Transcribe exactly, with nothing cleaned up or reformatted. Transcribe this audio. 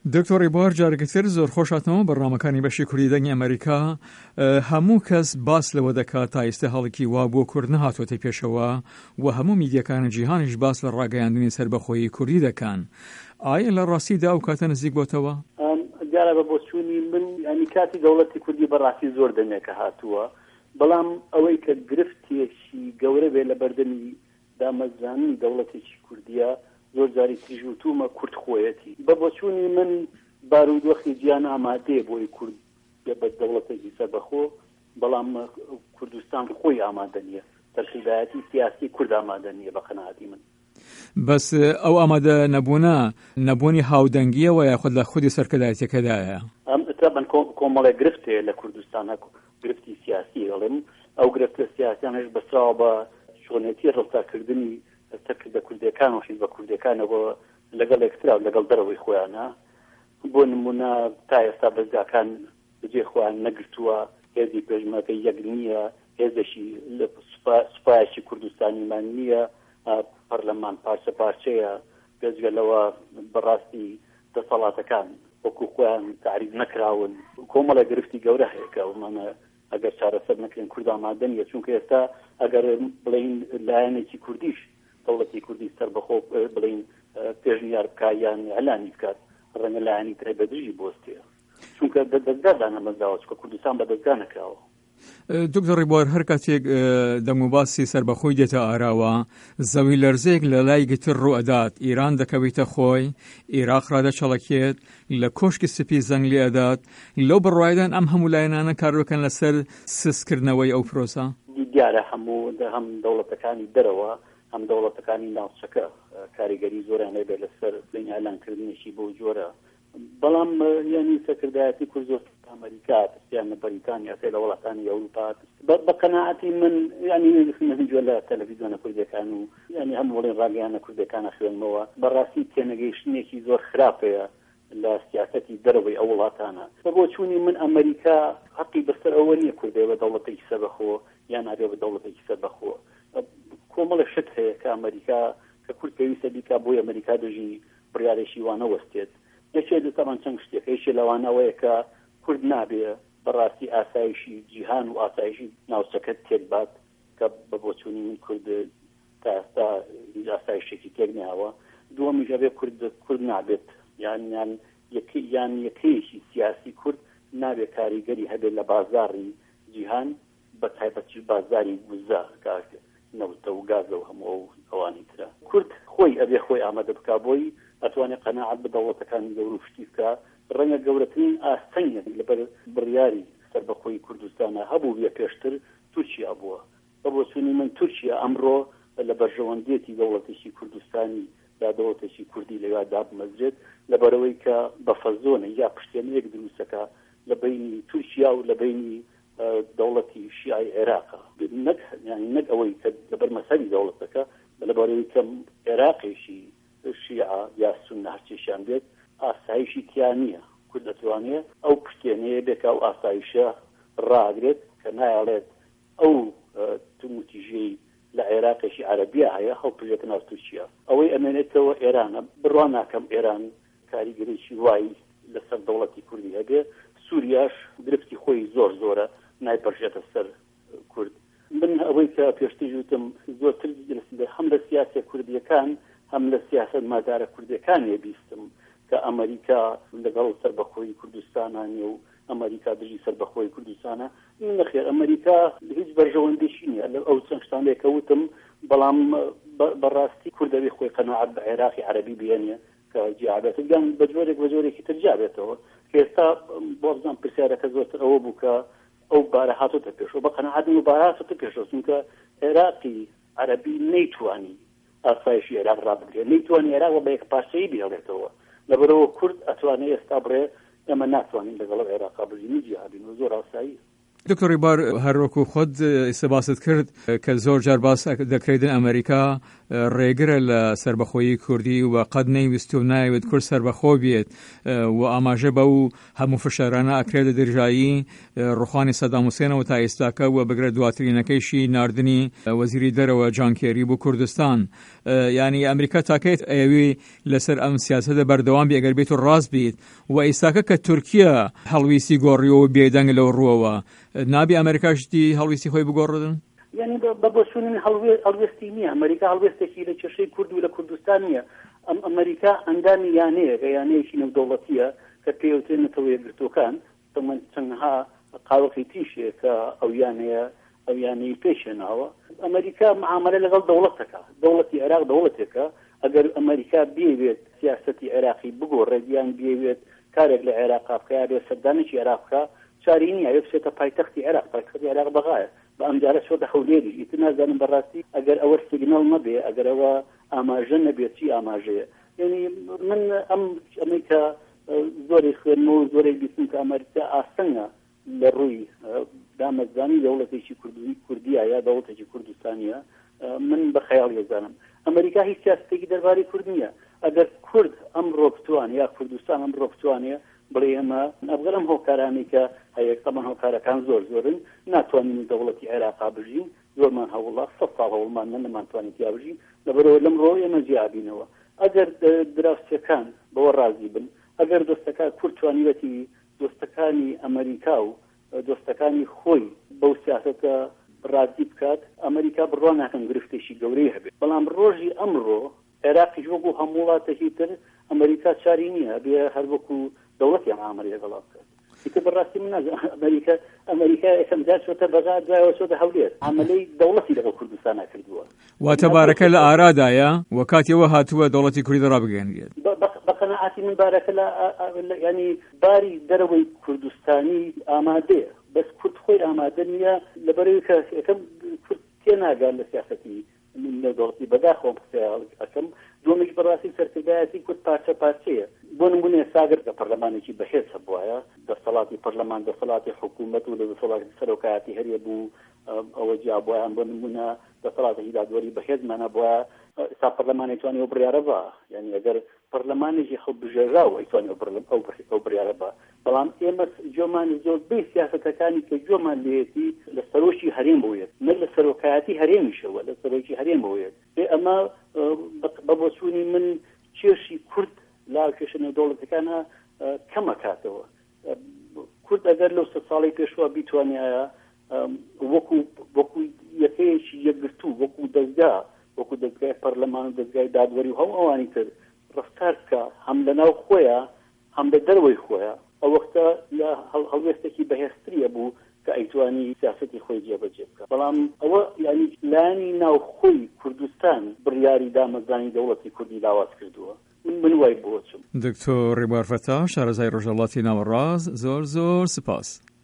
دکتۆر ڕیبوار جارێکتر زۆر خۆشاتەوە بەڕامەکانی بەشی کوردی دەنگی ئەمریکا هەموو کەس باس لەوە دەکات تا ئێستا هەڵکی وا بۆ کورد نەهاتۆتە پێشەوە و هەموو میدیەکانی جیهانیش باس لە ڕاگەیاندنی سەربەخۆیی کوردی دەکەن. ئایا لە ڕاستیدا ئەو کاتە نزیک بۆتەوە؟ دیارە بە بۆچوونی من ینی کاتی دەوڵەتی کوردی بەڕاستی زۆر دەمێکە هاتووە، بەڵام ئەوەی کە گرفتێکی گەورە بێ لە بەردەمی دامەزرانی دەوڵەتێکی کوردیە زۆر جاری تریژوتومە کورد خۆیەتی. بە بۆچوونی من بارودۆخی گیان ئامادەیە بۆی کورد بە دەوڵەتێکی سەربەخۆ، بەڵام کوردستان خۆی ئامادە نییە، تەرکیبایەتی سیاسی کورد ئامادە نییە بە قەناعەتی من. بەس ئەو ئامادە نەبوونە نەبوونی هاودەنگیەوە یاخود لە خودی سەرکردایەتیەکەدایە؟ ئەم کۆمەڵێ گرفتەیە لە کوردستان، گرفتی سیاسی دەڵێم، ئەو گرفتە سیاسیانش بەسراوە بە شۆنێتی ڕفتارکردنی سەرکردە کوردەکان و حیزبە کوردەکانەوە لەگەڵ یەکترا لەگەڵ دەرەوەی خۆیانە. بۆ نمونە تا ئێستا بەزگاکان بەجێ خۆیان نەگرتووە، هێزی پێشمەرگەی یەک نییە، هێزێکی سوپایەکی کوردستانیمان نییە، پەرلەمان پارچە پارچەیە، گەزگەلەوە بەڕاستی دەسەڵاتەکان وەکو خۆیان تعریف نەکراون. کۆمەڵە گرفتی گەورە هەیە کە ئەومانە ئەگەر چارەسەر نەکرێن کورد ئامادە نییە، چونکە ئێستا ئەگەر بڵین لایەنێکی کوردیش دەوڵەتی کوردی سەربەخۆ بڵین پێشنیار بکات یان ئەلانی بکات، ڕەنگە لایەنی ترێ بەدژی بۆستەیە، چونکە دەستگا نەمەزراوە، چونکە کوردستان بە دەستگا نەکراوە. دکتۆر ڕیبوار هەر کاتێک دەموباسی سەربەخۆی دێتە ئاراوە، زەوی لەرزەیەک لە لای گتر ڕوو ئەدات، ئیران دەکەوێتە خۆی، عێراق ڕادەچەڵەکێت، لە کۆشکی سپی زەنگ لێ ئەدات. لەو بڕوایدان ئەم هەموو لایەنانە کار بکەن لەسەر سسکردنەوەی ئەو پرۆسە؟ دیارە هەموو هەم دەوڵەتەکانی دەرەوە هەم دەوڵەتەکانی ناوچەکە کاریگەری زۆریان لێبێت لەسەر بڵین ئەلانکردنیشی بۆ جۆرە، بەڵام یعنی سەرکردایەتی کورد زۆر ئەمریکا پرسیان لە بەریتانیا سێ لە وڵاتانی ئەوروپا بە قەناعەتی من ینی نەجوە لە تەلەڤیزیۆنە کوردەکان و ینی هەموو وڵین ڕاگەیانە کوردەکانە خوێنمەوە، بەڕاستی تێنەگەیشتنێکی زۆر خراپەیە لە سیاسەتی دەرەوەی ئەو وڵاتانە. بە بۆچوونی من ئەمریکا حەقی بەسەر ئەوە نییە کوردێ بە دەوڵەتێکی سەربەخۆ یان هەبێ بە دەوڵەتێکی سەربەخۆ. کۆمەڵە شت هەیە کە ئەمریکا کە کورد پێویستە بیکا بۆی ئەمریکا دژی بڕیارێکی وانە وەستێت. یەکێ دەتەوان چەند شتێک هەیەی لەوانەوەیە کە کورد نابێ بەڕاستی ئاسایشی جیهان و ئاسایشی ناوچەکەت تێکبات، کە بە بۆچوونی من کورد تا ئێستا ئاسایشێکی تێک ناوە. دووەمیش ئەبێ کورد کورد نابێت یان یان یان یەکەیەکی سیاسی کورد نابێت کاریگەری هەبێت لە بازاڕی جیهان، بە تایبەتی بازاری گوزە کاکە نەوتە و گازە و هەموو ئەوانی ترە. کورد خۆی ئەبێ خۆی ئامادە بکا بۆی ئەتوانێت قەناعەت بە دەوڵەتەکانی گەورە و شتی بکە. ڕەنگە گەورەترین ئاستەنگە لەبەر بڕیاری سەربەخۆی کوردستانە هەبوو بێ پێشتر تورکیا بووە. بە بۆچوونی من تورکیا ئەمڕۆ لە بەرژەوەندێتی دەوڵەتێکی کوردستانی یا دەوڵەتێکی کوردی لەوێ دابمەزرێت لەبەرەوەی کە بە فەزۆنە یا پشتێنەیەک دروستەکە لە بینی تورکیا و لە بینی دەوڵەتی شیعی عێراقە، نەک یعنی نەک ئەوەی کە لەبەر مەسەلی دەوڵەتەکە لەبەرەوەی کە عێراقیشی شیعە یا سونە هەرچێشیان بێت ئاسایشی تیان نییە. کورد دەتوانێت ئەو پشتێنەیە بێکە ئەو ئاسایشە ڕاگرێت کە نایڵێت ئەو تومتیژەی لە عێراقیشی عەرەبیە هەیە هەڵپژێتە ناو تورکیا. ئەوەی ئەمێنێتەوە ئێرانە بڕوا ناکەم ئێران کاریگەریی وای لەسەر دەوڵەتی کوردی هەبێ. سووریاش گرفتی خۆی زۆر زۆرە نایپەرژێتە سەر کورد. من ئەوەی کە پێشتر وتم زۆرتر هەم لە سیاسە کوردیەکان هەم لە سیاسەت مادارە کوردیەکانی بیستم کە ئەمریکا لەگەڵ سەربەخۆی کوردستانانی و ئەمریکا دژی سەربەخۆی کوردستانە. من نەخێر ئەمریکا هیچ بەرژەوەندێکی نییە لە ئەو چەند شتانێکە وتم، بەڵام بەڕاستی کوردەوێ خۆی قەناعەت بە عێراقی عەرەبی بێنێ کە جیابێت گەن بە جۆرێک بە جۆرێکی تر جابێتەوە. کە ئێستا بۆ بزانم پرسیارەکە زۆرتر ئەوە بوو کە ئەو بارە هاتۆتە پێشەوە، بە قەناعەت و بارە هاتۆتە پێشەوە، چونکە عێراقی عەرەبی نەیتوانی ئاسایشی عێراق ڕابگرێت، نەیتوانی عێراق بە یەک پارچەیی بهێڵێتەوە. لەبەرەوە کورد ئەتوانێت ئێستا بڕێ ئێمە ناتوانین لەگەڵ عێراقا بژینی جیهادین و زۆر ئاسایی. دکتۆر ڕیبوار هەروەکو خۆت ئێستا کرد کە زۆر جار باس دەکرێتن ئەمریکا ڕێگرە لە سربەخۆیی کوردی و قەت نەیویست و نایەوێت کورد سربەخۆ بێت و ئاماژە بە و هەموو فشارانە ئەکرێت دەرژایی ڕوخانی سەدام حوسێنەوە تا ئێستاکە و بگرە دواترینەکەیشی ناردنی وەزیری دەرەوە جان کێری بۆ کوردستان. یعنی ئەمریکا تاکەیت ئەوێ لەسەر ئەم سیاسەتە بەردەوام بێ ئەگەر بێت و ڕاست بیت و ئێستاکە کە تورکیا هەڵویستی گۆڕیەوە بێدەنگ لەو ڕووەوە نابی ئەمریکاشتی هەڵویستی خۆی بگۆڕدن؟ یعنی بە بۆچوونی هەڵوێستی نییە. ئەمریکا هەڵوێستێکی لە کێشەی کورد و لە کوردستان نییە. ئەم ئەمریکا ئەندامی یانەیە کە یانەیەکی نێودەوڵەتیە کە پێوترێنێتەوە یەکگرتوەکان تەمەەن چەندها قاوەقی تیشێ کە ئەو یانەیە ئەو یانەی پێشێناوە. ئەمریکا معاملە لەگەڵ دەوڵەتەکە، دەوڵەتی عێراق دەوڵەتێکە. ئەگەر ئەمریکا بێوێت سیاسەتی عێراقی بگۆڕێت یان بێوێت کارێک لە عێراقا بکە یا بێ سەردانێکی عێراق بکە چاری نییە، یەک بچێتە پایتەختی عێراق، پایتەختی عێراق بەغایە بە ئەمجارە چۆتە هەولێری. ئیتر نازانم بەڕاستی ئەگەر ئەوە سیگنەڵ نەبێ، ئەگەر ئەوە ئاماژە نەبێت چی ئاماژەیە. یعنی من ئەم ئەمریکا زۆری خوێنمەوە زۆرێک بیستم کە ئەمریکا ئاسەنە لە ڕووی دامەزانی دەوڵەتێکی کوردیە یا دەوڵەتێکی کوردستانیە. من بە خەیاڵ ێزانم ئەمریکا هیچ سیاسەتێکی دەربارەی کورد نییە. ئەگەر کورد ئەمڕۆ بتوانێت یا کوردستان ئەمڕۆ بتوانێت بڵێ ئێمە ئەبگەرم هۆکارانی کە هەیە تەمان هۆکارەکان زۆر زۆرن ناتوانین دەوڵەتی عێراقا بژین، زۆرمان هەوڵا سەد ساڵ هەوڵمان نەمانتوانین تیا بژین، لەبەرەوە لەمڕۆ ئێمە جیابینەوە. ئەگەر دراوسەکان بەوە ڕازی بن، ئەگەر دۆستەکان کورد توانیوەتی دۆستەکانی ئەمریکا و دۆستەکانی خۆی بەو سیاسەتە ڕازی بکات، ئەمریکا بڕوان ناکەن گرفتێکی گەورەی هەبێت. بەڵام ڕۆژی ئەمڕۆ عێراقیش وەکو هەموو وڵاتێکی تر ئەمریکا چاری نییە بێ هەر وەکو دەوڵەتی معاملەی لەگەڵا بکات. ئیتر بەڕاستی من نازانم ئەمریکا ئەمریکا یەکەم جار چۆتە بەغا دوایەوە چۆتە هەولێر عملەی دەوڵەتی لەگەڵ کوردستان کردووە. واتە بارەکە لە ئارادایە و کاتیەوە هاتووە دەوڵەتی کوردی ڕابگەێنرێت. بە قەنەعاتی من بارەکە لە ینی باری دەرەوەی کوردستانی ئامادەیە، بەس کورد خۆی ئامادە نییە لەبەرەوەی کە یەکەم کورد تێناگات لە سیاسەتی لە دەوڵەتی بەداخۆم قسەکەم. دومیش بەڕاستی سەرکردایەتی کورد پارچە پارچەیە. بۆ نمونێ ساگر کە پەرلەمانێکی بەهێز هەبووایە، دەسەڵاتی پەرلەمان دەسەڵاتی حکوومەت و لە دەسەڵاتی سەرۆکایەتی هەریە بوو ئەوە جیابووایان. بۆ نمونە دەسەڵاتی هیدادوەری بەهێزمانە بووە ئێستا پەرلەمانی توانێ ئەو بڕیارە بە، یعنی ئەگەر پەرلەمانێکی خەڵک بژێراوە ئەیتوانێ ئەو بڕیارە بە. بەڵام ئێمە جۆمان زۆربەی سیاسەتەکانی کە جۆمان لێتی لە سەرۆکی هەرێم بووێت، نە لە سەرۆکایەتی هەرێمیشەوە، لە سەرۆکی هەرێم بووێت. ئەمە بە بۆچوونی من کێشی کورد لا کێشە نێودەوڵەتەکانە کەمە کاتەوە. کورد ئەگەر لەو سە ساڵی پێشوە بیتوانایە وەکو وەکو یەکەیەکی یەکگرتوو، وەکو دەستگا، وەکو دەستگای پەرلەمان و دەستگای دادوەری و هەموو ئەوانی تر ڕفتار بکە هەم لەناو خۆیە هەم لە دەروەی خۆیە، ئەو وەختە لە هەڵوێستێکی بەهێزتریە بوو کە ئەیتوانی سیاسەتی خۆی جێبەجێ بکە. بەڵام ئەوە یعنی لانی ناو خۆی کوردستان بڕیاری دامەزانی دەوڵەتی کوردی لاواز کردووە. من وای بۆچم. دکتۆر ڕیبوار فەتاح، شارەزای ڕۆژهەڵاتی ناوەڕاست، زۆر زۆر سپاس.